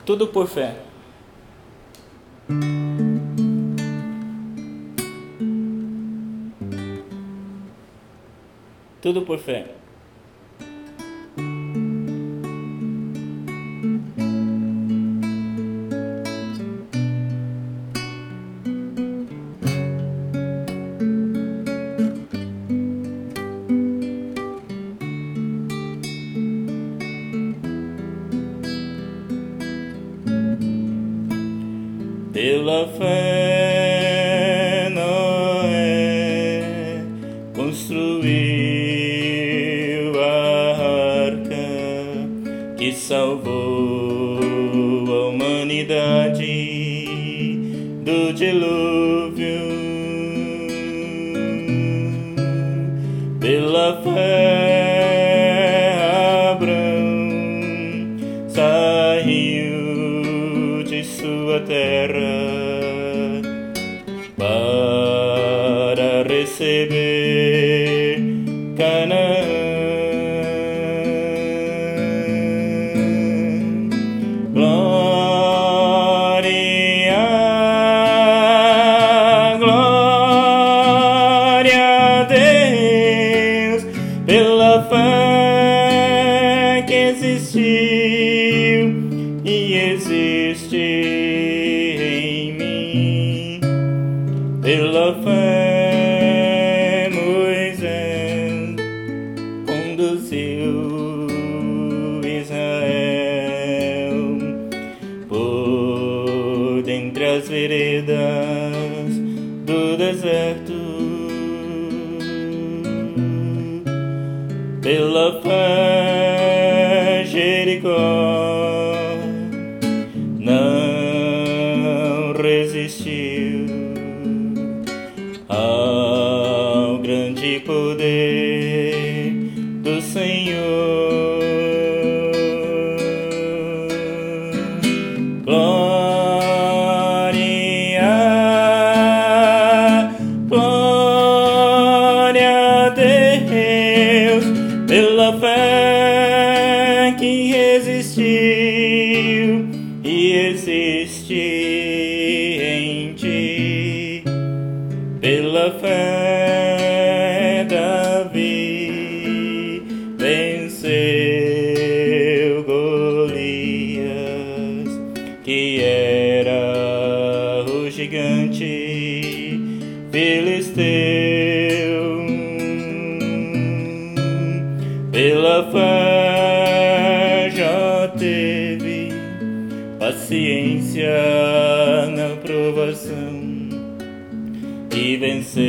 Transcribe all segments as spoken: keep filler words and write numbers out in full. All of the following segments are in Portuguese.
Tudo por fé. Tudo por fé. Pela fé, Noé construiu a arca que salvou a humanidade do dilúvio. Pela fé, Abraão saiu de sua terra para receber Canaã. Glória, glória a Deus pela fé que existiu e existe em mim. Pela fé, Moisés conduziu Israel por dentre as veredas do deserto. Pela fé, Jericó não resistiu ao grande poder do Senhor. Glória, glória a Deus pela fé que resistiu e existe em ti. Pela fé, Davi venceu Golias, que era o gigante filisteu. Pela fé, Jó teve paciência na provação e venceu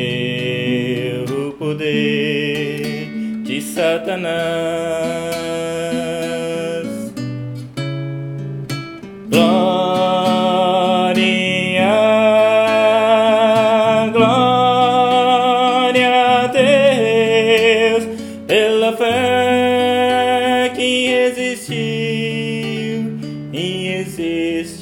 o poder de Satanás. Glória, glória a Deus pela fé que existiu e existe